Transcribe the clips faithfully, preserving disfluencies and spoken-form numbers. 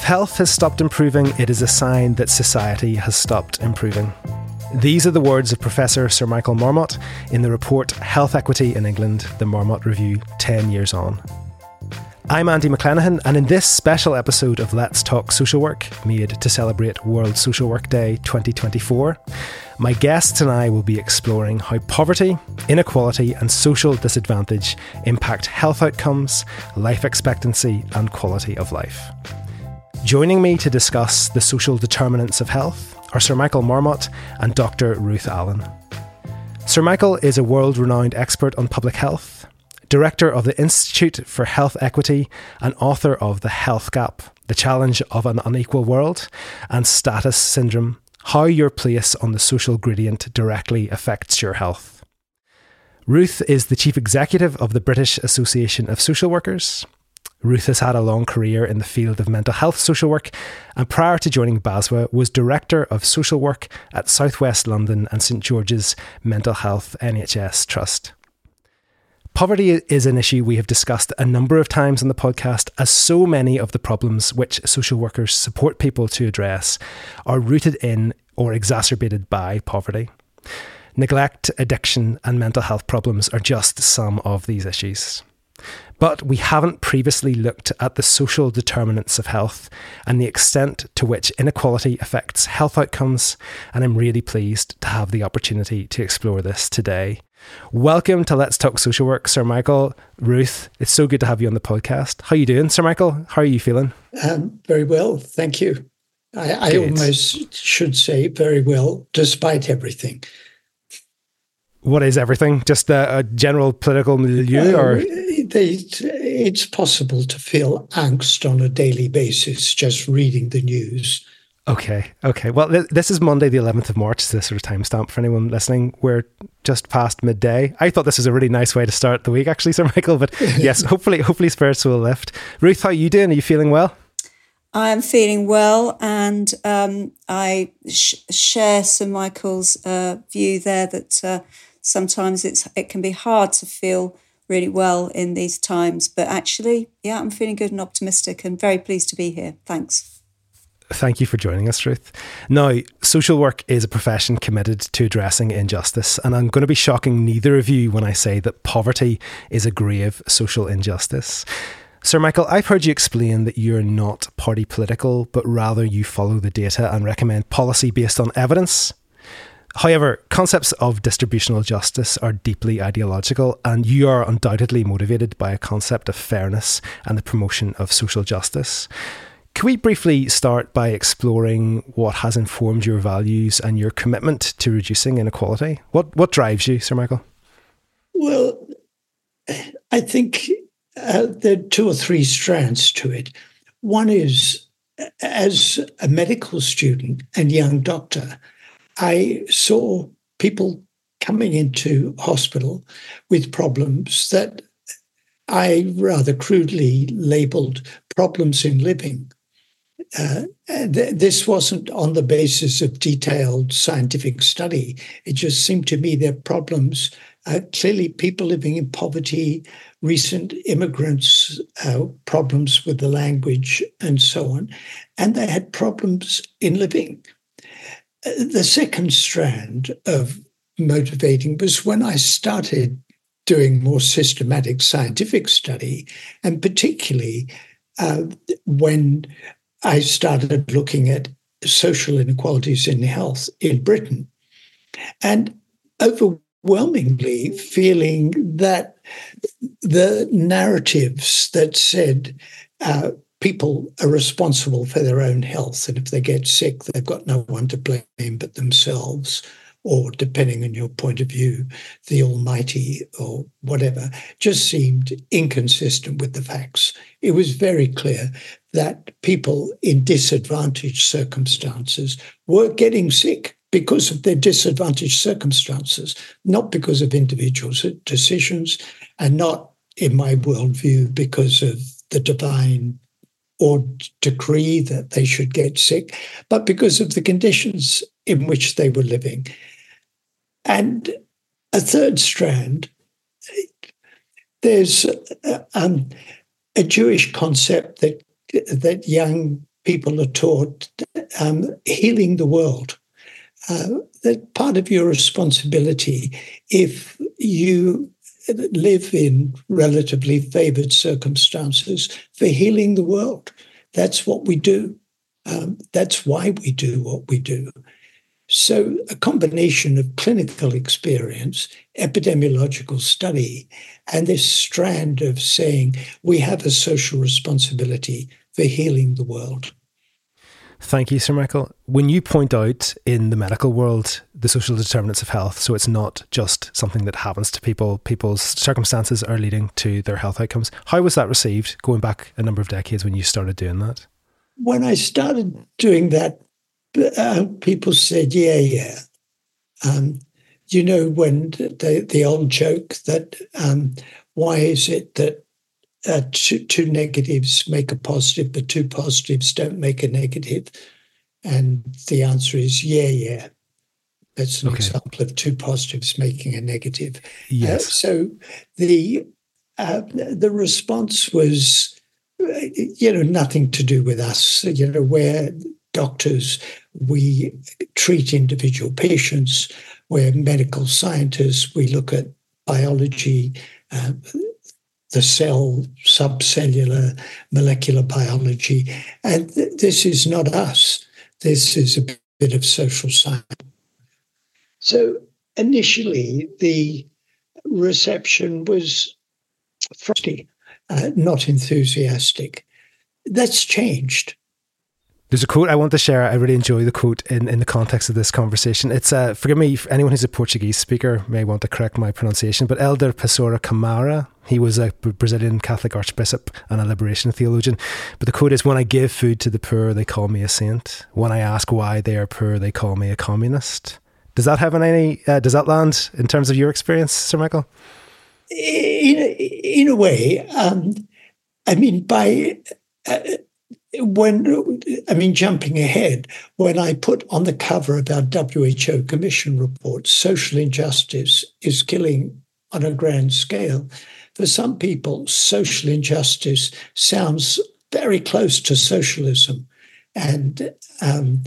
If health has stopped improving, it is a sign that society has stopped improving. These are the words of Professor Sir Michael Marmot in the report Health Equity in England, the Marmot Review, ten years on. I'm Andy McClenaghan, and in this special episode of Let's Talk Social Work, made to celebrate World Social Work Day twenty twenty-four, my guests and I will be exploring how poverty, inequality and social disadvantage impact health outcomes, life expectancy and quality of life. Joining me to discuss the social determinants of health are Sir Michael Marmot and Doctor Ruth Allen. Sir Michael is a world-renowned expert on public health, Director of the Institute for Health Equity and author of The Health Gap, The Challenge of an Unequal World, and Status Syndrome, How Your Place on the Social Gradient Directly Affects Your Health. Ruth is the Chief Executive of the British Association of Social Workers. Ruth has had a long career in the field of mental health social work, and prior to joining B A S W A was Director of Social Work at South West London and St George's Mental Health N H S Trust. Poverty is an issue we have discussed a number of times on the podcast, as so many of the problems which social workers support people to address are rooted in or exacerbated by poverty. Neglect, addiction, and mental health problems are just some of these issues. But we haven't previously looked at the social determinants of health and the extent to which inequality affects health outcomes, and I'm really pleased to have the opportunity to explore this today. Welcome to Let's Talk Social Work, Sir Michael, Ruth. It's so good to have you on the podcast. How are you doing, Sir Michael? How are you feeling? Um, very well, thank you. I, I almost should say very well, despite everything. What is everything? Just a, a general political milieu, or uh, they, it's possible to feel angst on a daily basis just reading the news. Okay, okay. Well, th- this is Monday, the eleventh of March. This sort of timestamp for anyone listening. We're just past midday. I thought this was a really nice way to start the week, actually, Sir Michael. But yes, hopefully, hopefully spirits will lift. Ruth, how are you doing? Are you feeling well? I am feeling well, and um, I sh- share Sir Michael's uh, view there that uh, sometimes it's it can be hard to feel really well in these times. But actually, yeah, I'm feeling good and optimistic, and very pleased to be here. Thanks. Thank you for joining us, Ruth. Now, social work is a profession committed to addressing injustice, and I'm going to be shocking neither of you when I say that poverty is a grave social injustice. Sir Michael, I've heard you explain that you're not party political, but rather you follow the data and recommend policy based on evidence. However, concepts of distributional justice are deeply ideological, and you are undoubtedly motivated by a concept of fairness and the promotion of social justice. Can we briefly start by exploring what has informed your values and your commitment to reducing inequality? What what drives you, Sir Michael? Well, I think uh, there are two or three strands to it. One is, as a medical student and young doctor, I saw people coming into hospital with problems that I rather crudely labelled problems in living. Uh, th- this wasn't on the basis of detailed scientific study. It just seemed to me that problems, uh, clearly people living in poverty, recent immigrants, uh, problems with the language and so on, and they had problems in living. Uh, the second strand of motivating was when I started doing more systematic scientific study, and particularly uh, when I started looking at social inequalities in health in Britain, and overwhelmingly feeling that the narratives that said uh, people are responsible for their own health, and if they get sick, they've got no one to blame but themselves, or depending on your point of view, the Almighty or whatever, just seemed inconsistent with the facts. It was very clear that people in disadvantaged circumstances were getting sick because of their disadvantaged circumstances, not because of individual decisions, and not, in my worldview, because of the divine or decree that they should get sick, but because of the conditions in which they were living. And a third strand, there's um, a Jewish concept that that young people are taught um, healing the world. Uh, that part of your responsibility, if you live in relatively favored circumstances, for healing the world. That's what we do. Um, that's why we do what we do. So a combination of clinical experience, epidemiological study, and this strand of saying we have a social responsibility for healing the world. Thank you, Sir Michael. When you point out in the medical world the social determinants of health, so it's not just something that happens to people, people's circumstances are leading to their health outcomes. How was that received going back a number of decades when you started doing that? When I started doing that, uh, people said, yeah, yeah. Um, you know, when the, the old joke that um, why is it that Uh, two, two negatives make a positive, but two positives don't make a negative? And the answer is, yeah, yeah. That's an okay. example of two positives making a negative. Yes. Uh, so the uh, the response was, you know, nothing to do with us. You know, we're doctors, we treat individual patients. We're medical scientists. We look at biology, uh, the cell, subcellular, molecular biology. And th- this is not us. This is a bit of social science. So initially, the reception was frosty, uh, not enthusiastic. That's changed. There's a quote I want to share. I really enjoy the quote in, in the context of this conversation. It's, uh, forgive me, if anyone who's a Portuguese speaker may want to correct my pronunciation, but Elder Pessoa Camara, he was a Brazilian Catholic archbishop and a liberation theologian. But the quote is, when I give food to the poor, they call me a saint. When I ask why they are poor, they call me a communist. Does that have any, uh, does that land in terms of your experience, Sir Michael? In a, in a way, um, I mean, by... Uh, When, I mean, jumping ahead, when I put on the cover of our W H O Commission report, social injustice is killing on a grand scale. For some people, social injustice sounds very close to socialism. And um,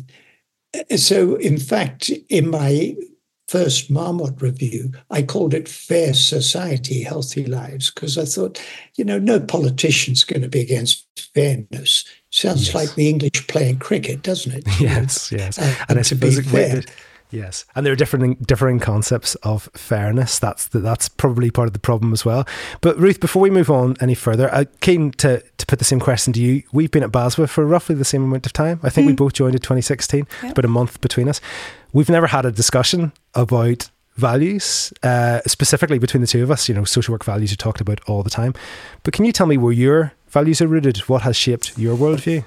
so, in fact, in my first Marmot review, I called it Fair Society, Healthy Lives, because I thought, you know, no politician's going to be against fairness. Sounds yes. like the English playing cricket, doesn't it? Yes, yes. Uh, and I suppose it, it, yes, and there are different differing concepts of fairness. That's the, that's probably part of the problem as well. But Ruth, before we move on any further, I came to to put the same question to you. We've been at B A S W A for roughly the same amount of time. I think mm. we both joined in twenty sixteen. Yep. About a month between us. We've never had a discussion about values, uh, specifically between the two of us. You know, social work values are talked about all the time. But can you tell me where your values are rooted? What has shaped your worldview?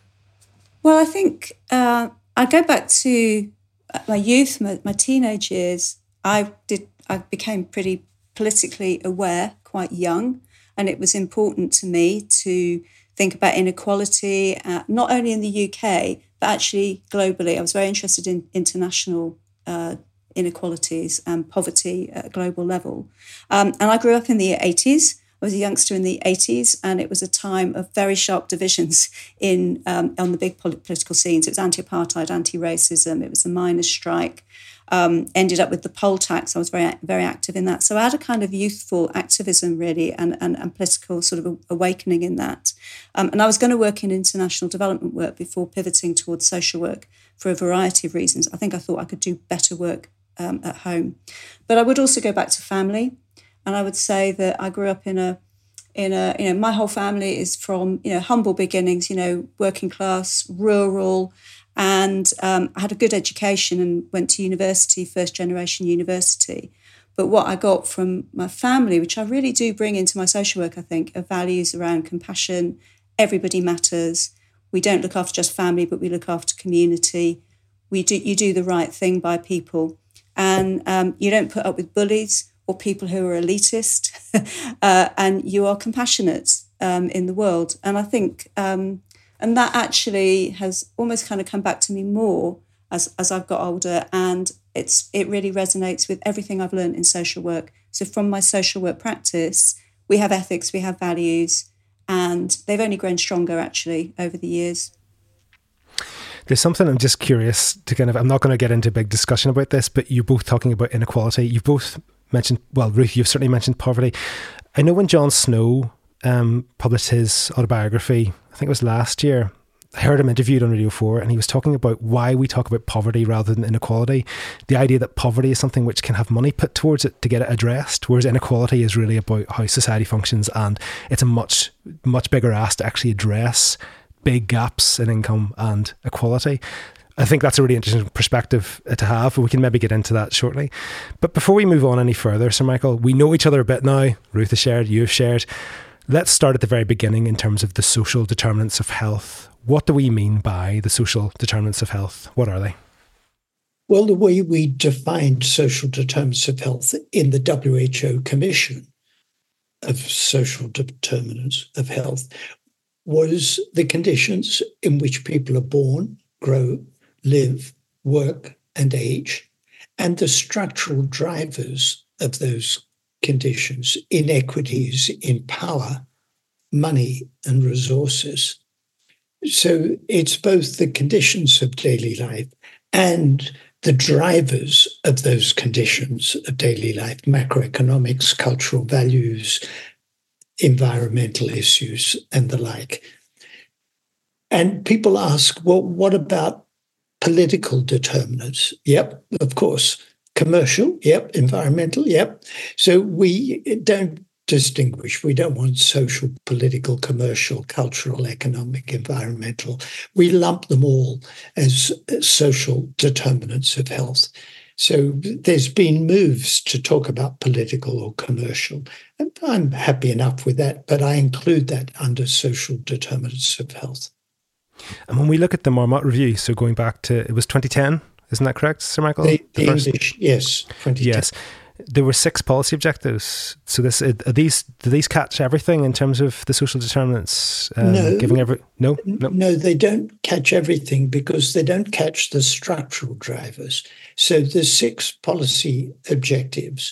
Well, I think uh, I go back to my youth, my, my teenage years. I did. I became pretty politically aware quite young, and it was important to me to think about inequality, uh, not only in the U K, but actually globally. I was very interested in international uh, inequalities and poverty at a global level. Um, and I grew up in the eighties. I was a youngster in the eighties, and it was a time of very sharp divisions in um, on the big political scenes. It was anti-apartheid, anti-racism. It was the miners' strike. Um, ended up with the poll tax. I was very, very active in that. So I had a kind of youthful activism, really, and, and, and political sort of awakening in that. Um, and I was going to work in international development work before pivoting towards social work for a variety of reasons. I think I thought I could do better work um, at home. But I would also go back to family. And I would say that I grew up in a, in a, you know, my whole family is from, you know, humble beginnings, you know, working class, rural, and um, I had a good education and went to university, first generation university. But what I got from my family, which I really do bring into my social work, I think, are values around compassion. Everybody matters. We don't look after just family, but we look after community. We do, you do the right thing by people. And um, you don't put up with bullies or people who are elitist, uh, and you are compassionate um, in the world. And I think, um, and that actually has almost kind of come back to me more as, as I've got older, and it's it really resonates with everything I've learned in social work. So from my social work practice, we have ethics, we have values, and they've only grown stronger actually over the years. There's something I'm just curious to kind of, I'm not going to get into a big discussion about this, but you're both talking about inequality. You've both mentioned, well, Ruth, you've certainly mentioned poverty. I know when Jon Snow um, published his autobiography, I think it was last year, I heard him interviewed on Radio four, and he was talking about why we talk about poverty rather than inequality. The idea that poverty is something which can have money put towards it to get it addressed, whereas inequality is really about how society functions, and it's a much, much bigger ask to actually address big gaps in income and equality. I think that's a really interesting perspective to have. We can maybe get into that shortly. But before we move on any further, Sir Michael, we know each other a bit now. Ruth has shared, you've shared. Let's start at the very beginning in terms of the social determinants of health. What do we mean by the social determinants of health? What are they? Well, the way we defined social determinants of health in the W H O Commission of Social Determinants of Health was the conditions in which people are born, grow, live, work, and age, and the structural drivers of those conditions, inequities in power, money, and resources. So it's both the conditions of daily life and the drivers of those conditions of daily life, macroeconomics, cultural values, environmental issues, and the like. And people ask, well, what about political determinants? Yep, of course. Commercial, yep. Environmental, yep. So we don't distinguish. We don't want social, political, commercial, cultural, economic, environmental. We lump them all as social determinants of health. So there's been moves to talk about political or commercial, and I'm happy enough with that, but I include that under social determinants of health. And when we look at the Marmot Review, so going back to, it was twenty ten, isn't that correct, Sir Michael? The, the, the first, English, yes, twenty ten. Yes. There were six policy objectives. So this are these do these catch everything in terms of the social determinants? Um, no, giving every no, no, no, they don't catch everything because they don't catch the structural drivers. So the six policy objectives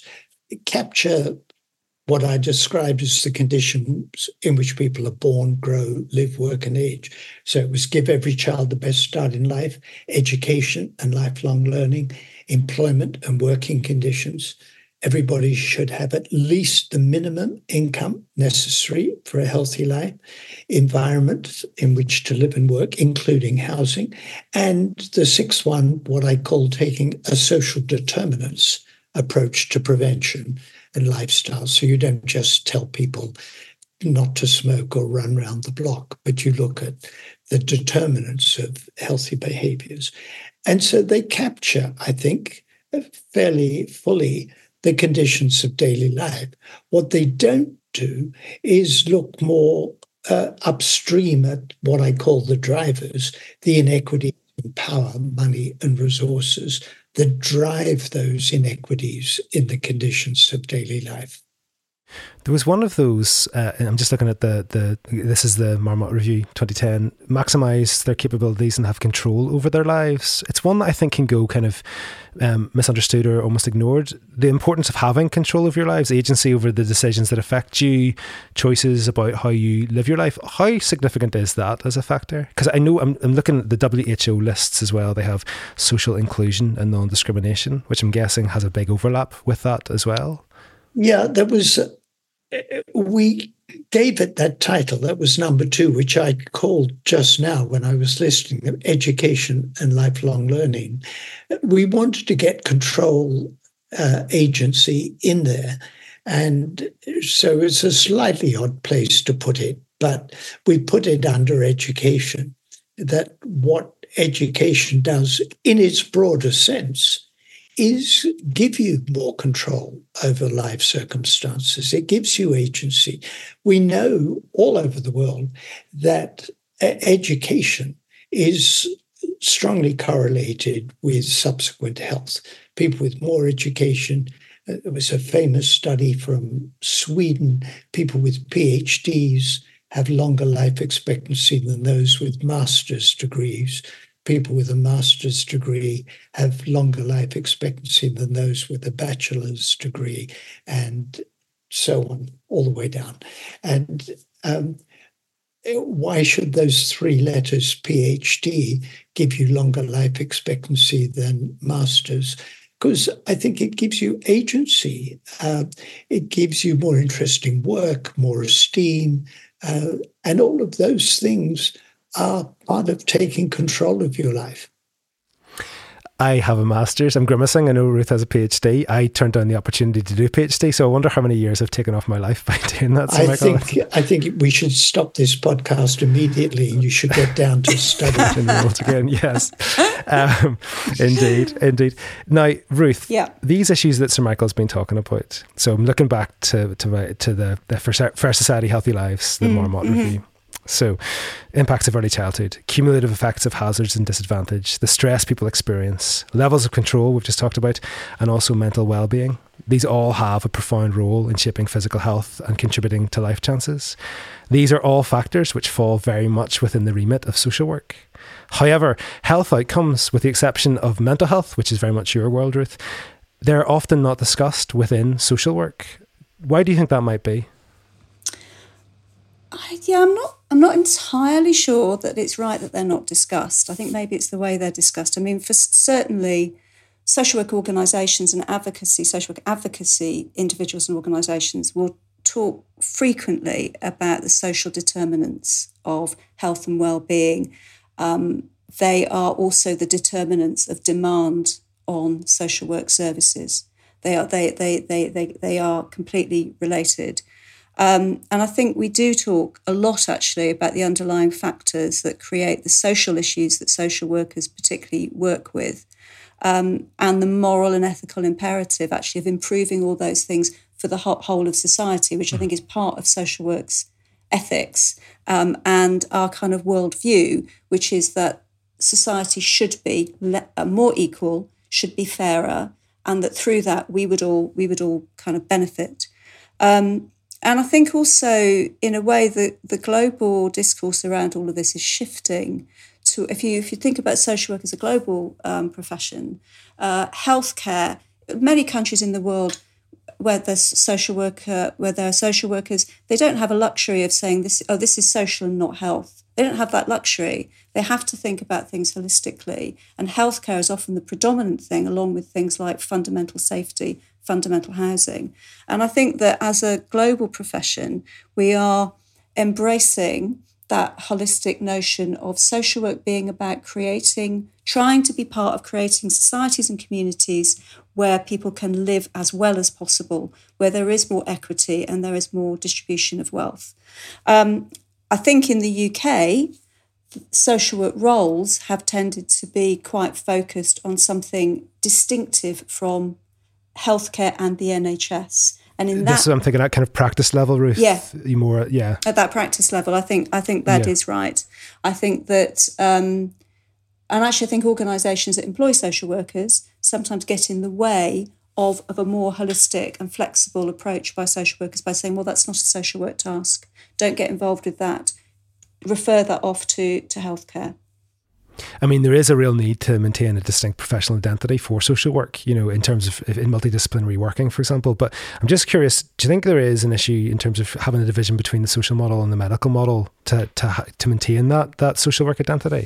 capture what I described as the conditions in which people are born, grow, live, work, and age. So it was give every child the best start in life, education and lifelong learning, employment and working conditions. Everybody should have at least the minimum income necessary for a healthy life, environment in which to live and work, including housing. And the sixth one, what I call taking a social determinants approach to prevention and lifestyle. So you don't just tell people not to smoke or run around the block, but you look at the determinants of healthy behaviors. And so they capture, I think, fairly fully the conditions of daily life. What they don't do is look more uh, upstream at what I call the drivers, the inequity in power, money, and resources that drive those inequities in the conditions of daily life. There was one of those, uh, and I'm just looking at the, the, this is the Marmot Review twenty ten, maximise their capabilities and have control over their lives. It's one that I think can go kind of um, misunderstood or almost ignored. The importance of having control of your lives, agency over the decisions that affect you, choices about how you live your life. How significant is that as a factor? Because I know I'm, I'm looking at the W H O lists as well. They have social inclusion and non-discrimination, which I'm guessing has a big overlap with that as well. Yeah, there was... Uh, we gave it that title. That was number two, which I called just now when I was listening, education and lifelong learning. We wanted to get control uh, agency in there. And so it's a slightly odd place to put it, but we put it under education, that what education does in its broader sense is give you more control over life circumstances. It gives you agency. We know all over the world that education is strongly correlated with subsequent health. People with more education, uh, there was a famous study from Sweden, people with PhDs have longer life expectancy than those with master's degrees. People with a master's degree have longer life expectancy than those with a bachelor's degree, and so on, all the way down. And um, why should those three letters, PhD, give you longer life expectancy than master's? Because I think it gives you agency. Uh, it gives you more interesting work, more esteem, uh, and all of those things are part of taking control of your life. I have a master's. I'm grimacing. I know Ruth has a PhD. I turned down the opportunity to do a PhD, so I wonder how many years I've taken off my life by doing that. So I think I think we should stop this podcast immediately. You should get down to study. Enrolled again, yes. Um, indeed, indeed. Now, Ruth, yeah. these issues that Sir Michael's been talking about, so I'm looking back to to, my, to the, the Fair Society Healthy Lives, the mm, Marmot mm-hmm. Review. So, impacts of early childhood, cumulative effects of hazards and disadvantage, the stress people experience, levels of control we've just talked about, and also mental well-being. These all have a profound role in shaping physical health and contributing to life chances. These are all factors which fall very much within the remit of social work. However, health outcomes, with the exception of mental health, which is very much your world, Ruth, they're often not discussed within social work. Why do you think that might be? I, yeah, I'm not. I'm not entirely sure that it's right that they're not discussed. I think maybe it's the way they're discussed. I mean, for certainly, social work organisations and advocacy, social work advocacy individuals and organisations will talk frequently about the social determinants of health and well-being. Um, they are also the determinants of demand on social work services. They are. They. They. They. They. They are completely related. Um, and I think we do talk a lot, actually, about the underlying factors that create the social issues that social workers particularly work with, um, and the moral and ethical imperative, actually, of improving all those things for the whole of society, which I think is part of social work's ethics um, and our kind of worldview, which is that society should be le- more equal, should be fairer, and that through that we would all we would all kind of benefit. Um, And I think also, in a way, that the global discourse around all of this is shifting to, if you if you think about social work as a global um, profession, uh, healthcare, many countries in the world where there's social worker, where there are social workers, they don't have a luxury of saying this, oh, this is social and not health. They don't have that luxury. They have to think about things holistically. And healthcare is often the predominant thing, along with things like fundamental safety, fundamental housing. And I think that as a global profession, we are embracing that holistic notion of social work being about creating, trying to be part of creating societies and communities where people can live as well as possible, where there is more equity and there is more distribution of wealth. Um, I think in the U K, social work roles have tended to be quite focused on something distinctive from healthcare and the N H S. And in this that, is, I'm thinking, that kind of practice level, Ruth. Yeah, you more, yeah. At that practice level, I think I think that yeah. is right. I think that, um, and actually, I think organisations that employ social workers sometimes get in the way of of a more holistic and flexible approach by social workers by saying, well, that's not a social work task. Don't get involved with that. Refer that off to to healthcare. I mean, there is a real need to maintain a distinct professional identity for social work, you know, in terms of in multidisciplinary working, for example. But I'm just curious, do you think there is an issue in terms of having a division between the social model and the medical model to to, to maintain that that social work identity?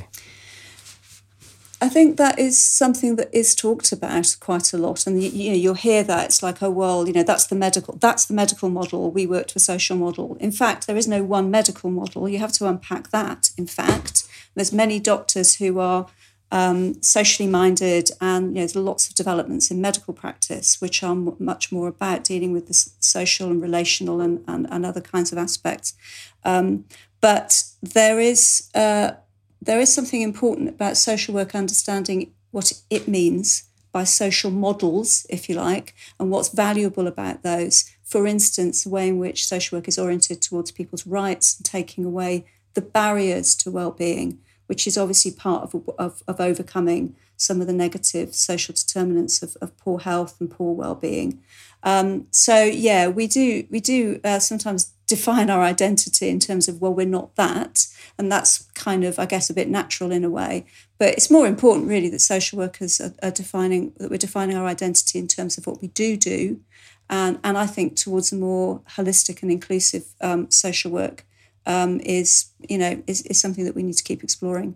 I think that is something that is talked about quite a lot, and you, you know you'll hear that it's like, oh well, you know that's the medical that's the medical model. We work to a social model. In fact, there is no one medical model. You have to unpack that. In fact, there's many doctors who are um, socially minded, and you know there's lots of developments in medical practice which are m- much more about dealing with the social and relational and and, and other kinds of aspects. Um, but there is. Uh, There is something important about social work understanding what it means by social models, if you like, and what's valuable about those. For instance, the way in which social work is oriented towards people's rights and taking away the barriers to well-being, which is obviously part of, of, of overcoming some of the negative social determinants of, of poor health and poor well-being. Um, so, yeah, we do we do uh, sometimes define our identity in terms of, well, we're not that. And that's kind of, I guess, a bit natural in a way. But it's more important, really, that social workers are, are defining, that we're defining our identity in terms of what we do do. And, and I think towards a more holistic and inclusive um, social work um, is, you know, is, is something that we need to keep exploring.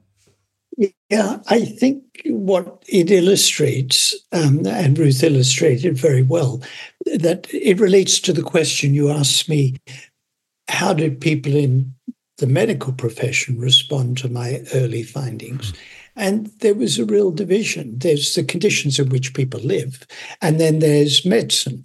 Yeah, I think what it illustrates, um, and Ruth illustrated very well, that it relates to the question you asked me, how did people in the medical profession respond to my early findings? And there was a real division. There's the conditions in which people live, and then there's medicine.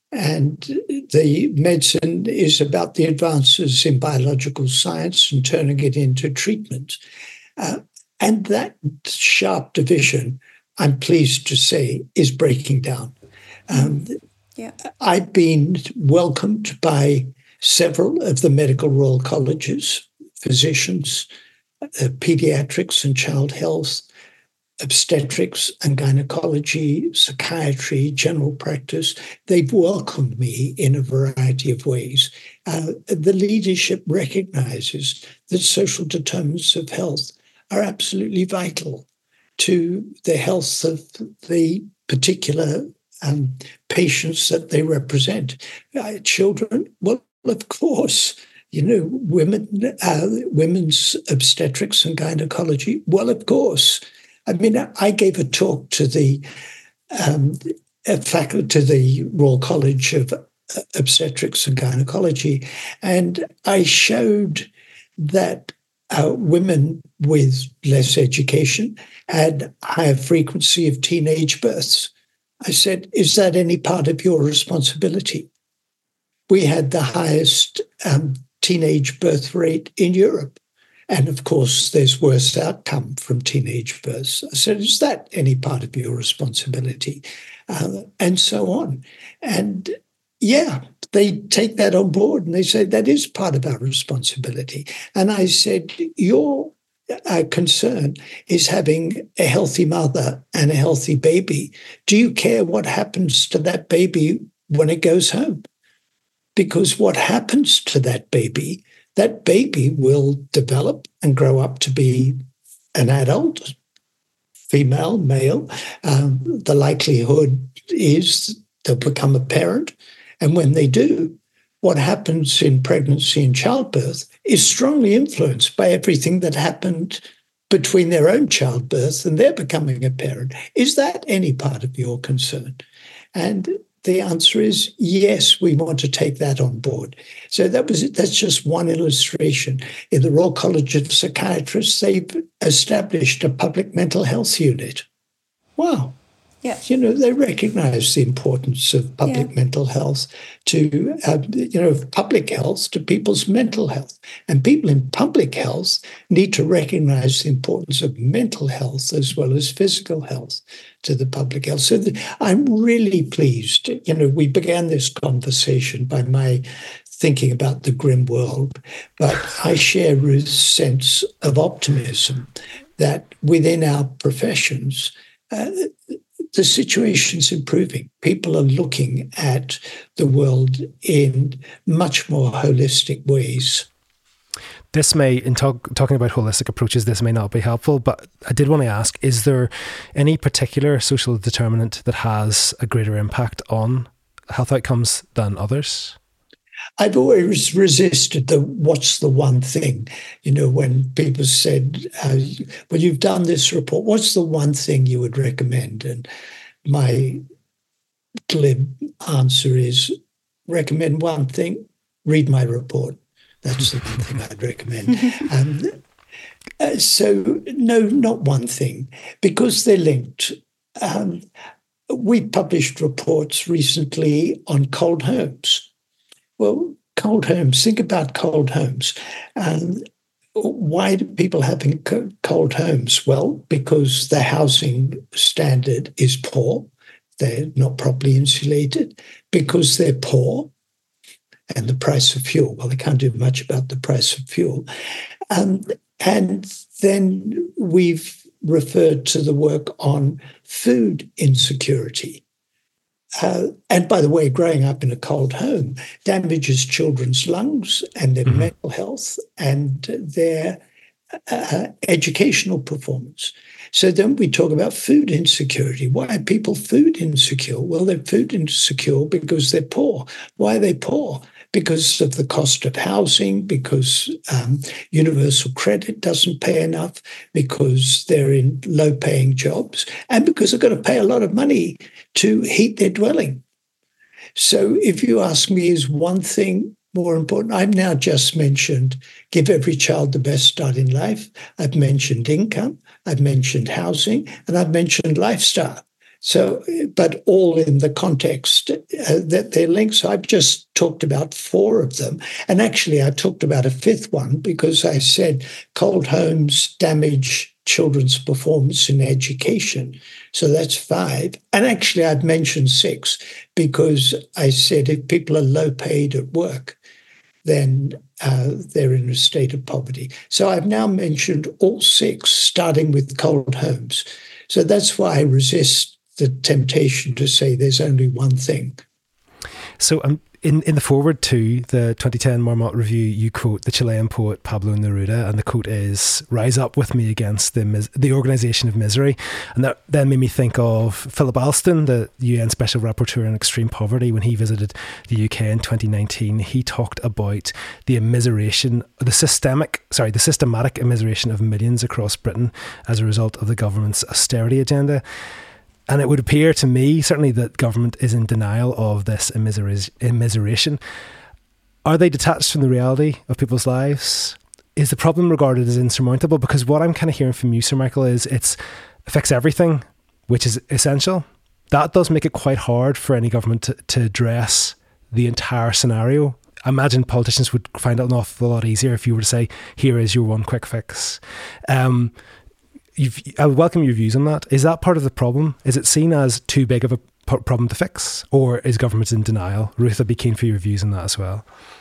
And the medicine is about the advances in biological science and turning it into treatment. Uh, and that sharp division, I'm pleased to say, is breaking down. Um, yeah. I've been welcomed by several of the medical royal colleges, physicians, uh, pediatrics and child health, obstetrics and gynecology, psychiatry, general practice. They've welcomed me in a variety of ways. Uh, the leadership recognizes that social determinants of health are absolutely vital to the health of the particular um, patients that they represent. Uh, children, well, of course, you know, women, uh, women's obstetrics and gynecology, well, of course. I mean, I gave a talk to the um, faculty, to the Royal College of Obstetrics and Gynecology, and I showed that uh, women with less education had higher frequency of teenage births. I said, is that any part of your responsibility? We had the highest um, teenage birth rate in Europe. And of course, there's worse outcome from teenage births. I said, is that any part of your responsibility? Uh, and so on. And yeah, they take that on board and they say, that is part of our responsibility. And I said, your uh, concern is having a healthy mother and a healthy baby. Do you care what happens to that baby when it goes home? Because what happens to that baby, that baby will develop and grow up to be an adult, female, male. Um, the likelihood is they'll become a parent. And when they do, what happens in pregnancy and childbirth is strongly influenced by everything that happened between their own childbirth and their becoming a parent. Is that any part of your concern? And the answer is yes, we want to take that on board. So that was that's just one illustration. In the Royal College of Psychiatrists, they've established a public mental health unit. Wow. Yeah. You know, they recognize the importance of public yeah. mental health to, uh, you know, public health to people's mental health. And people in public health need to recognize the importance of mental health as well as physical health to the public health. So the, I'm really pleased. You know, we began this conversation by my thinking about the grim world, but I share Ruth's sense of optimism that within our professions, uh, the situation's improving. People are looking at the world in much more holistic ways. This may, in talk, talking about holistic approaches, this may not be helpful, but I did want to ask, is there any particular social determinant that has a greater impact on health outcomes than others? I've always resisted the what's the one thing, you know, when people said, uh, well, you've done this report, what's the one thing you would recommend? And my glib answer is recommend one thing, read my report. That's the one thing I'd recommend. Um, uh, so no, not one thing, because they're linked. Um, we published reports recently on cold homes. Well, cold homes, think about cold homes. Um, why do people have cold homes? Well, because the housing standard is poor. They're not properly insulated. Because they're poor, and the price of fuel. Well, they can't do much about the price of fuel. Um, and then we've referred to the work on food insecurity. Uh, and by the way, growing up in a cold home damages children's lungs and their mm-hmm. mental health and their uh, educational performance. So then we talk about food insecurity. Why are people food insecure? Well, they're food insecure because they're poor. Why are they poor? because of the cost of housing, because um, universal credit doesn't pay enough, because they're in low-paying jobs, and because they've got to pay a lot of money to heat their dwelling. So if you ask me, is one thing more important? I've now just mentioned give every child the best start in life. I've mentioned income. I've mentioned housing. And I've mentioned lifestyle. So, but all in the context uh, that they're linked. So I've just talked about four of them. And actually, I talked about a fifth one because I said cold homes damage children's performance in education. So that's five. And actually, I've mentioned six because I said if people are low paid at work, then uh, they're in a state of poverty. So I've now mentioned all six, starting with cold homes. So that's why I resist the temptation to say there's only one thing. So um, in, in the foreword to the twenty ten Marmot Review, you quote the Chilean poet Pablo Neruda, and the quote is, "Rise up with me against the mis- the organisation of misery." And that then made me think of Philip Alston, the U N Special Rapporteur on Extreme Poverty. When he visited the U K in twenty nineteen, he talked about the immiseration, the systemic, sorry, the systematic immiseration of millions across Britain as a result of the government's austerity agenda. And it would appear to me, certainly, that government is in denial of this immiseration. Are they detached from the reality of people's lives? Is the problem regarded as insurmountable? Because what I'm kind of hearing from you, Sir Michael, is it's affects everything, which is essential. That does make it quite hard for any government to, to address the entire scenario. I imagine politicians would find it an awful lot easier if you were to say, here is your one quick fix. Um, You've, I would welcome your views on that. Is that part of the problem? Is it seen as too big of a p- problem to fix? Or is government in denial? Ruth, I'd be keen for your views on that as well.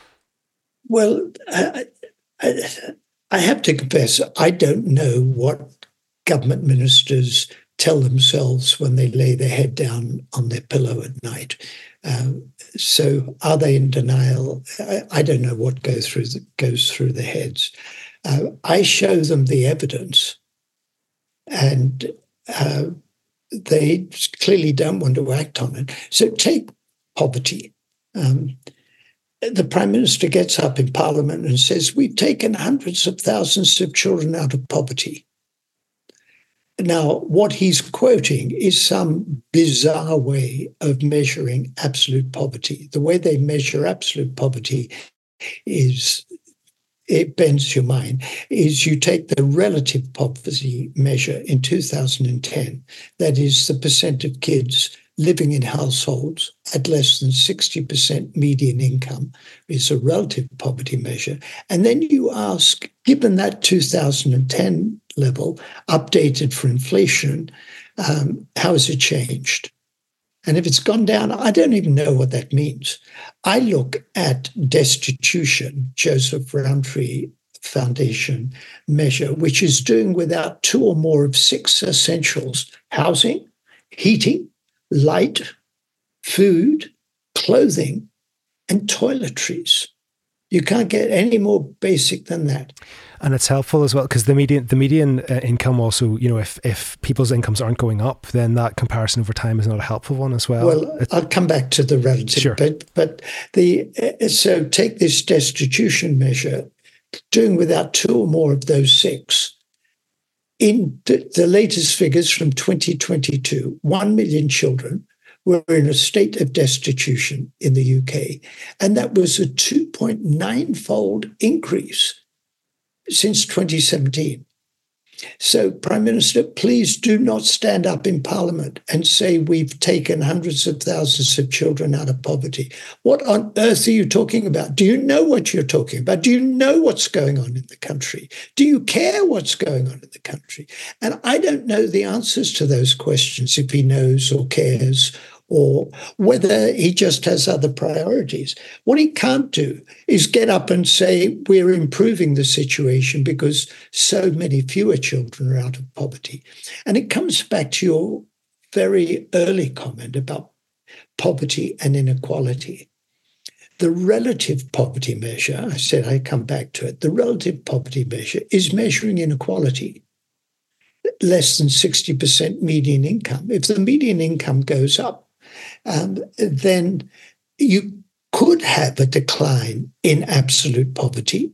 Well, I, I, I have to confess, I don't know what government ministers tell themselves when they lay their head down on their pillow at night. Um, so are they in denial? I, I don't know what goes through the, goes through their heads. Uh, I show them the evidence. And uh, they clearly don't want to act on it. So take poverty. Um, the Prime Minister gets up in Parliament and says, we've taken hundreds of thousands of children out of poverty. Now, what he's quoting is some bizarre way of measuring absolute poverty. The way they measure absolute poverty is... it bends your mind, is you take the relative poverty measure in two thousand ten, that is the percent of kids living in households at less than sixty percent median income is a relative poverty measure. And then you ask, given that two thousand ten level, updated for inflation, um, how has it changed? And if it's gone down, I don't even know what that means. I look at destitution, Joseph Rowntree Foundation measure, which is doing without two or more of six essentials: housing, heating, light, food, clothing, and toiletries. You can't get any more basic than that. And it's helpful as well because the median the median uh, income also, you know, if, if people's incomes aren't going up, then that comparison over time is not a helpful one as well. Well, it's, I'll come back to the relative, sure. but but the uh, so take this destitution measure, doing without two or more of those six. In the, the latest figures from twenty twenty-two, one million children were in a state of destitution in the U K, and that was a two point nine fold increase since twenty seventeen. So, Prime Minister, please do not stand up in Parliament and say we've taken hundreds of thousands of children out of poverty. What on earth are you talking about? Do you know what you're talking about? Do you know what's going on in the country? Do you care what's going on in the country? And I don't know the answers to those questions, if he knows or cares, or whether he just has other priorities. What he can't do is get up and say, we're improving the situation because so many fewer children are out of poverty. And it comes back to your very early comment about poverty and inequality. The relative poverty measure, I said I come back to it, the relative poverty measure is measuring inequality. Less than sixty percent median income. If the median income goes up, Um, then you could have a decline in absolute poverty,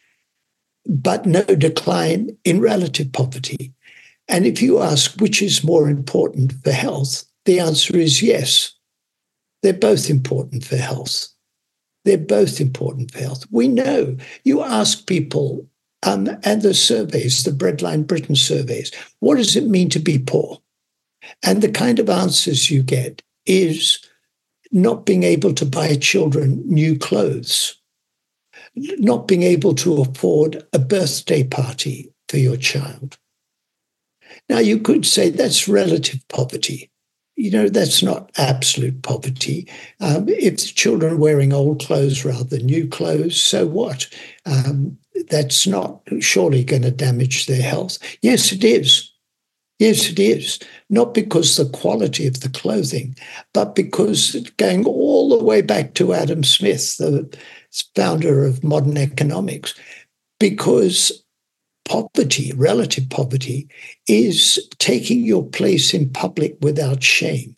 but no decline in relative poverty. And if you ask which is more important for health, the answer is yes. They're both important for health. They're both important for health. We know. You ask people, um, and the surveys, the Breadline Britain surveys, what does it mean to be poor? And the kind of answers you get is not being able to buy children new clothes, not being able to afford a birthday party for your child. Now, you could say that's relative poverty. You know, that's not absolute poverty. Um, if the children are wearing old clothes rather than new clothes, so what? Um, that's not surely going to damage their health. Yes, it is. Yes, it is. Not because the quality of the clothing, but because going all the way back to Adam Smith, the founder of modern economics, because poverty, relative poverty, is taking your place in public without shame.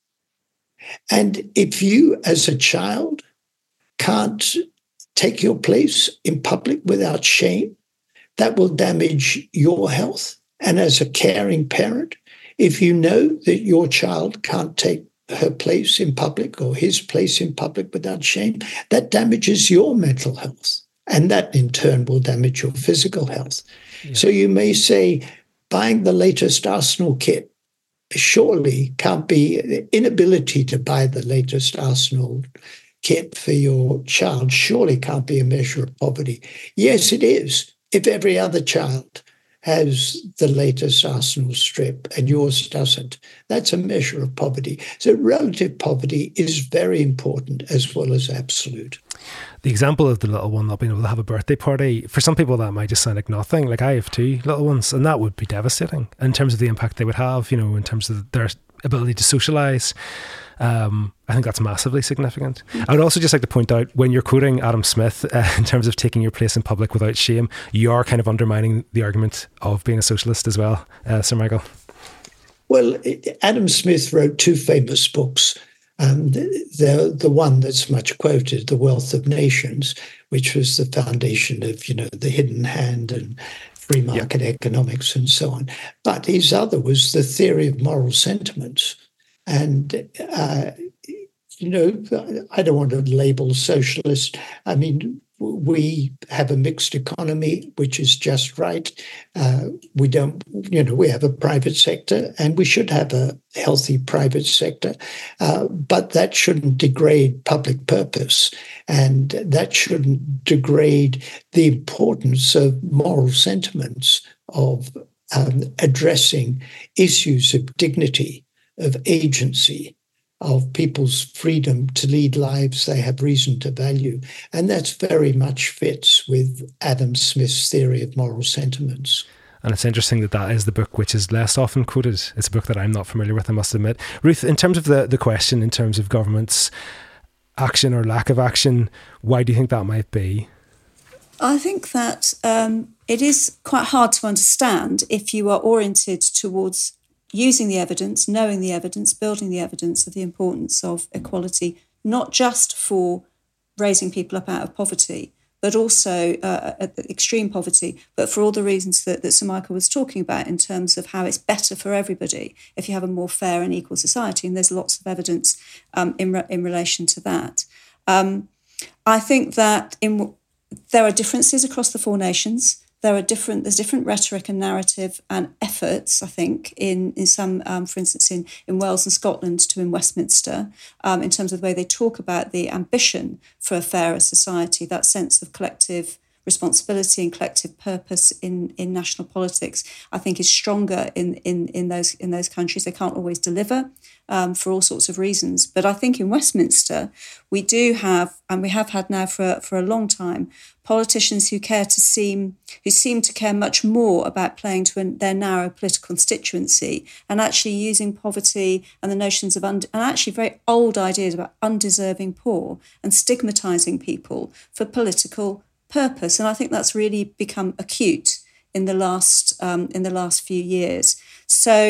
And if you, as a child, can't take your place in public without shame, that will damage your health. And as a caring parent, if you know that your child can't take her place in public or his place in public without shame, that damages your mental health. And that in turn will damage your physical health. Yeah. So you may say buying the latest Arsenal kit surely can't be, the inability to buy the latest Arsenal kit for your child surely can't be a measure of poverty. Yes, it is. If every other child has the latest Arsenal strip and yours doesn't, that's a measure of poverty. So relative poverty is very important as well as absolute. The example of the little one not being able to have a birthday party, for some people that might just sound like nothing. Like I have two little ones and that would be devastating in terms of the impact they would have, you know, in terms of their ability to socialise. Um, I think that's massively significant. I would also just like to point out, when you're quoting Adam Smith uh, in terms of taking your place in public without shame, you are kind of undermining the argument of being a socialist as well, uh, Sir Michael. Well, Adam Smith wrote two famous books. Um, the the one that's much quoted, The Wealth of Nations, which was the foundation of, you know, the hidden hand and free market yeah. economics and so on. But his other was The Theory of Moral Sentiments. And, uh, you know, I don't want to label socialist. I mean, we have a mixed economy, which is just right. Uh, we don't, you know, we have a private sector and we should have a healthy private sector, uh, but that shouldn't degrade public purpose and that shouldn't degrade the importance of moral sentiments, of um, addressing issues of dignity, of agency, of people's freedom to lead lives they have reason to value. And that's very much fits with Adam Smith's theory of moral sentiments. And it's interesting that that is the book which is less often quoted. It's a book that I'm not familiar with, I must admit. Ruth, in terms of the, the question, in terms of government's action or lack of action, why do you think that might be? I think that um, it is quite hard to understand if you are oriented towards using the evidence, knowing the evidence, building the evidence of the importance of equality, not just for raising people up out of poverty, but also uh, at extreme poverty, but for all the reasons that, that Sir Michael was talking about in terms of how it's better for everybody if you have a more fair and equal society. And there's lots of evidence um, in, re- in relation to that. Um, I think that in, there are differences across the four nations. There are different. There's different rhetoric and narrative and efforts, I think, in in some, um, for instance, in, in Wales and Scotland to in Westminster, um, in terms of the way they talk about the ambition for a fairer society, that sense of collective responsibility and collective purpose in, in national politics, I think is stronger in, in, in those in those countries. They can't always deliver um, for all sorts of reasons. But I think in Westminster, we do have, and we have had now for, for a long time, politicians who care to seem, who seem to care much more about playing to an, their narrow political constituency and actually using poverty and the notions of, und- and actually very old ideas about undeserving poor and stigmatising people for political purpose. And I think that's really become acute in the last um, in the last few years. So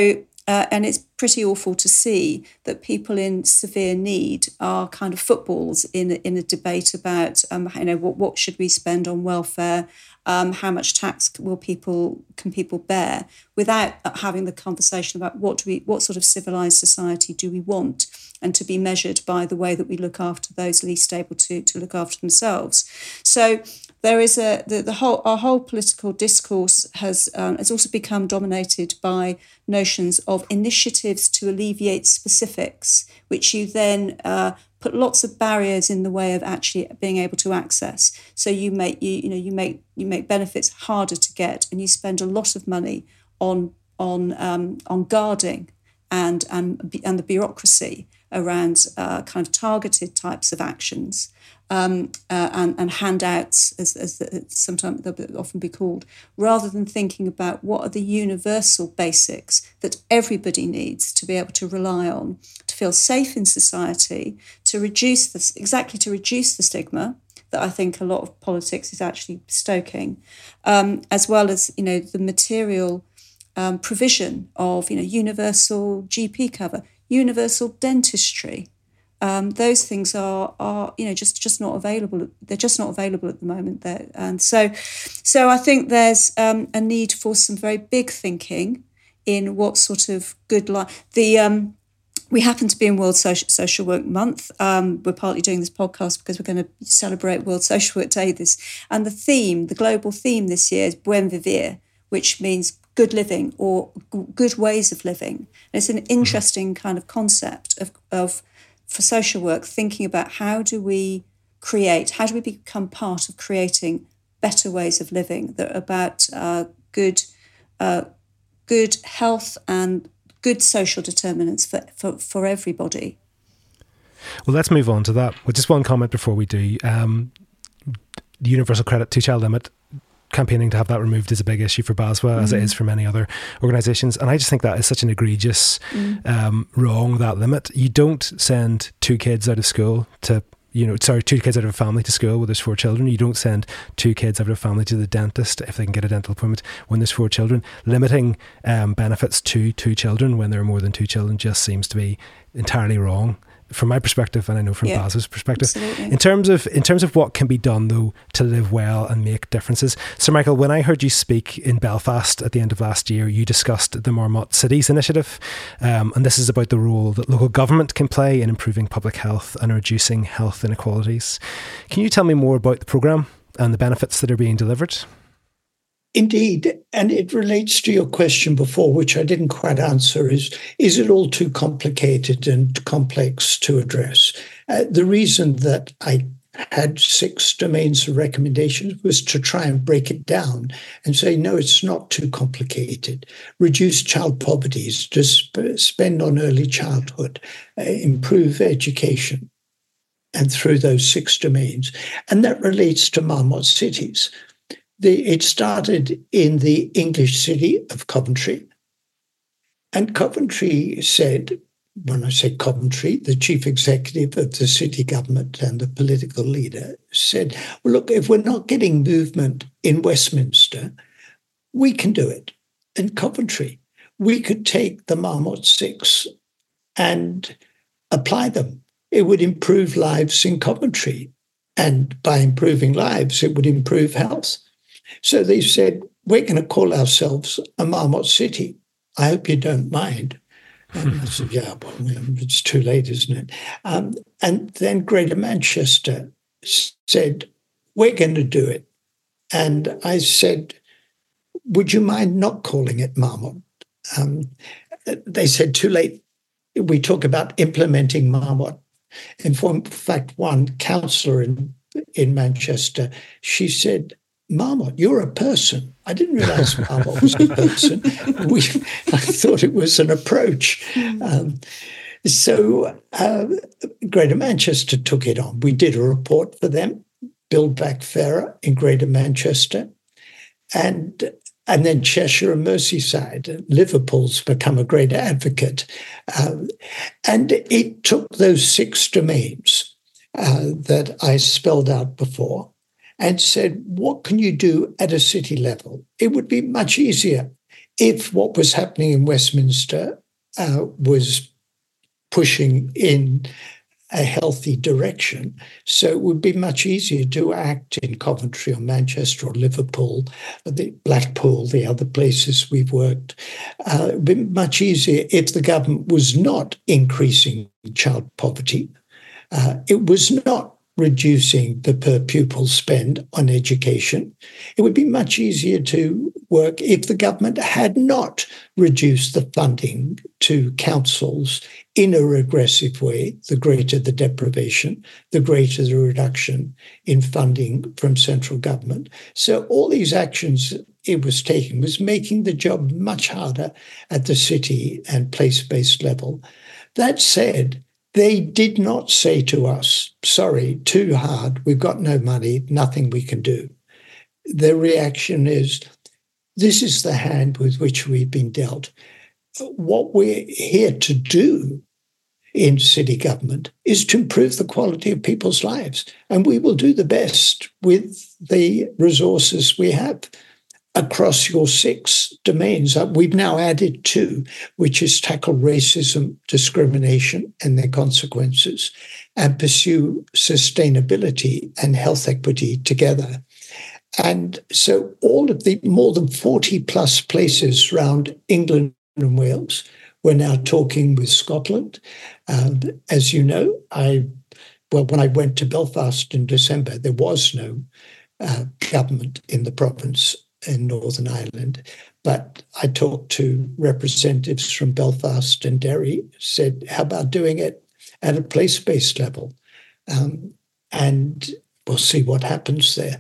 uh, and it's pretty awful to see that people in severe need are kind of footballs in, in a debate about, um, you know, what, what should we spend on welfare, um, how much tax will people can people bear, without having the conversation about what do we, what sort of civilized society do we want, and to be measured by the way that we look after those least able to, to look after themselves. So there is a the, the whole our whole political discourse has um, has also become dominated by notions of initiatives to alleviate specifics, which you then uh, put lots of barriers in the way of actually being able to access. So you make you you know you make you make benefits harder to get, and you spend a lot of money on on um, on guarding and and and the bureaucracy around uh, kind of targeted types of actions. Um, uh, and, and handouts, as, as sometimes they'll often be called, rather than thinking about what are the universal basics that everybody needs to be able to rely on, to feel safe in society, to reduce this, exactly to reduce the stigma that I think a lot of politics is actually stoking, um, as well as, you know, the material um, provision of, you know, universal G P cover, universal dentistry. Um, those things are, are you know, just, just not available. They're just not available at the moment. There, and so, so I think there's um, a need for some very big thinking in what sort of good life. The um, we happen to be in World Social, Social Work Month. Um, we're partly doing this podcast because we're going to celebrate World Social Work Day. This and the theme, the global theme this year is Buen Vivir, which means good living or g- good ways of living. And it's an interesting kind of concept of of. for social work, thinking about how do we create, how do we become part of creating better ways of living that are about uh, good, uh, good health and good social determinants for, for, for everybody. Well, let's move on to that. Well, just one comment before we do. Um, the universal credit two-child limit, campaigning to have that removed is a big issue for BASWA, mm. as it is for many other organisations. And I just think that is such an egregious mm. um, wrong, that limit. You don't send two kids out of school to, you know, sorry, two kids out of a family to school where there's four children. You don't send two kids out of a family to the dentist if they can get a dental appointment when there's four children. Limiting um, benefits to two children when there are more than two children just seems to be entirely wrong. From my perspective, and I know from yeah, BASWA's perspective. Absolutely. In terms of in terms of what can be done though to live well and make differences. Sir Michael, when I heard you speak in Belfast at the end of last year, you discussed the Marmot Cities Initiative, um, and this is about the role that local government can play in improving public health and reducing health inequalities. Can you tell me more about the programme and the benefits that are being delivered? Indeed, and it relates to your question before, which I didn't quite answer, is, is it all too complicated and complex to address? Uh, the reason that I had six domains of recommendations was to try and break it down and say, no, it's not too complicated. Reduce child poverty, to sp- spend on early childhood, uh, improve education, and through those six domains. And that relates to Marmot cities. The, it started in the English city of Coventry. And Coventry said, when I say Coventry, the chief executive of the city government and the political leader said, well, look, if we're not getting movement in Westminster, we can do it in Coventry. We could take the Marmot Six and apply them. It would improve lives in Coventry. And by improving lives, it would improve health. So they said, we're going to call ourselves a Marmot City. I hope you don't mind. And I said, yeah, well, it's too late, isn't it? Um, and then Greater Manchester said, we're going to do it. And I said, would you mind not calling it Marmot? Um, they said, too late. We talk about implementing Marmot. In fact, one councillor in, in Manchester, she said, Marmot, you're a person. I didn't realise Marmot was a person. We, I thought it was an approach. Um, so uh, Greater Manchester took it on. We did a report for them, Build Back Fairer in Greater Manchester. And, and then Cheshire and Merseyside. Liverpool's become a great advocate. Um, and it took those six domains uh, that I spelled out before and said, what can you do at a city level? It would be much easier if what was happening in Westminster uh, was pushing in a healthy direction. So it would be much easier to act in Coventry or Manchester or Liverpool, the Blackpool, the other places we've worked. Uh, it would be much easier if the government was not increasing child poverty. Uh, it was not reducing the per pupil spend on education. It would be much easier to work if the government had not reduced the funding to councils in a regressive way. The greater the deprivation, the greater the reduction in funding from central government. So all these actions it was taking was making the job much harder at the city and place-based level. That said, they did not say to us, sorry, too hard, we've got no money, nothing we can do. Their reaction is, this is the hand with which we've been dealt. What we're here to do in city government is to improve the quality of people's lives. And we will do the best with the resources we have across your six domains. We've now added two, which is tackle racism, discrimination and their consequences, and pursue sustainability and health equity together. And so all of the more than forty plus places around England and Wales, we're now talking with Scotland. Um, as you know, I well, when I went to Belfast in December, there was no uh, government in the province in Northern Ireland. But I talked to representatives from Belfast and Derry, said, how about doing it at a place-based level? Um, and we'll see what happens there.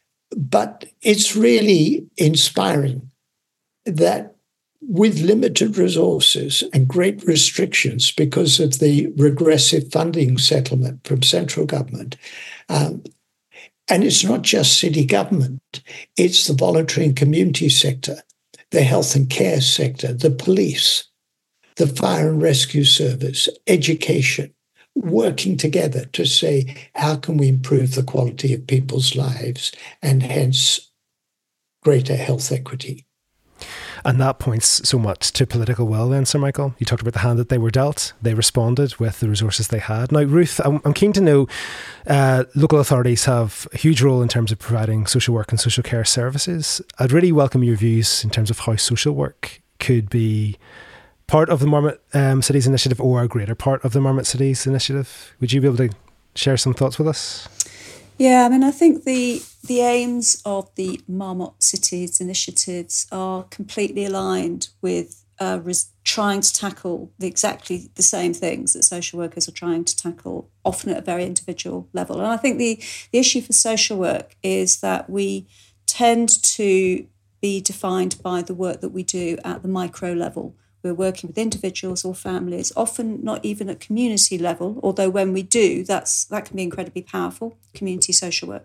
But it's really inspiring that with limited resources and great restrictions because of the regressive funding settlement from central government, um, and it's not just city government, it's the voluntary and community sector, the health and care sector, the police, the fire and rescue service, education, working together to say, how can we improve the quality of people's lives and hence greater health equity? And that points so much to political will then, Sir Michael. You talked about the hand that they were dealt. They responded with the resources they had. Now, Ruth, I'm, I'm keen to know, uh, local authorities have a huge role in terms of providing social work and social care services. I'd really welcome your views in terms of how social work could be part of the Marmot um, Cities Initiative or a greater part of the Marmot Cities Initiative. Would you be able to share some thoughts with us? Yeah, I mean, I think the the aims of the Marmot Cities initiatives are completely aligned with uh, res- trying to tackle the, exactly the same things that social workers are trying to tackle, often at a very individual level. And I think the, the issue for social work is that we tend to be defined by the work that we do at the micro level. We're working with individuals or families, often not even at community level, although when we do, that's that can be incredibly powerful, community social work.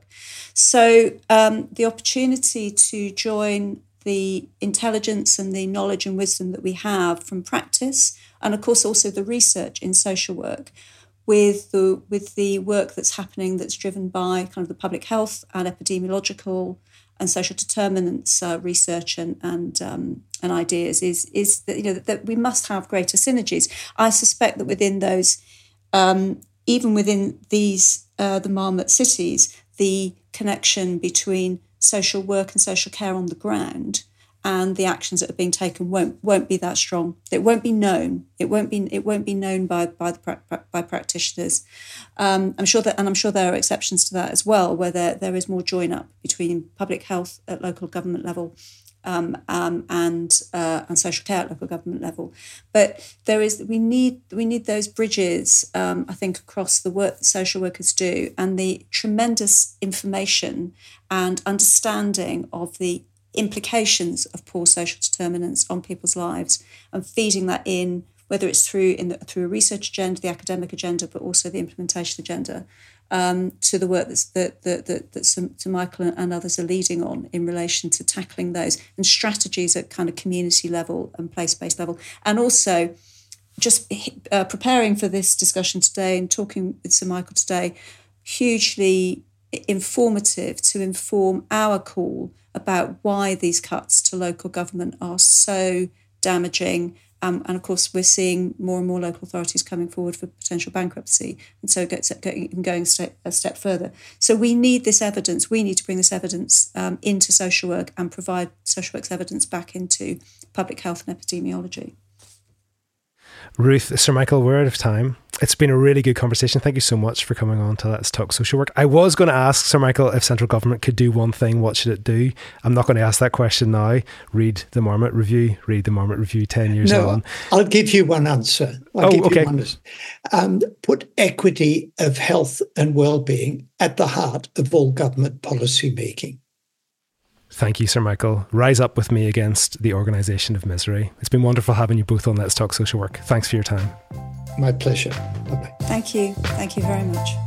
So um, the opportunity to join the intelligence and the knowledge and wisdom that we have from practice, and of course also the research in social work, with the with the work that's happening that's driven by kind of the public health and epidemiological and social determinants uh, research and and um, and ideas is is that you know that, that we must have greater synergies. I suspect that within those, um, even within these uh, the Marmot cities, the connection between social work and social care on the ground and the actions that are being taken won't won't be that strong. It won't be known. It won't be it won't be known by by the by practitioners. Um, I'm sure that, and I'm sure there are exceptions to that as well, where there, there is more join up between public health at local government level um, um, and uh, and social care at local government level. But there is we need we need those bridges. Um, I think across the work that social workers do and the tremendous information and understanding of the implications of poor social determinants on people's lives, and feeding that in, whether it's through in the, through a research agenda, the academic agenda, but also the implementation agenda, um, to the work that's, that that that, that Sir Michael and others are leading on in relation to tackling those and strategies at kind of community level and place-based level, and also just uh, preparing for this discussion today and talking with Sir Michael today, hugely informative to inform our call about why these cuts to local government are so damaging Um, and of course, we're seeing more and more local authorities coming forward for potential bankruptcy. And so it's going a step, a step further. So we need this evidence. We need to bring this evidence um, into social work and provide social work's evidence back into public health and epidemiology. Ruth, Sir Michael, we're out of time. It's been a really good conversation. Thank you so much for coming on to Let's Talk Social Work. I was going to ask Sir Michael if central government could do one thing, what should it do? I'm not going to ask that question now. Read the Marmot Review. Read the Marmot Review ten years no, on. I'll give you one answer. I'll oh, give okay. you one answer. Um, put equity of health and well-being at the heart of all government policy making. Thank you, Sir Michael. Rise up with me against the organisation of misery. It's been wonderful having you both on Let's Talk Social Work. Thanks for your time. My pleasure. Bye-bye. Thank you. Thank you very much.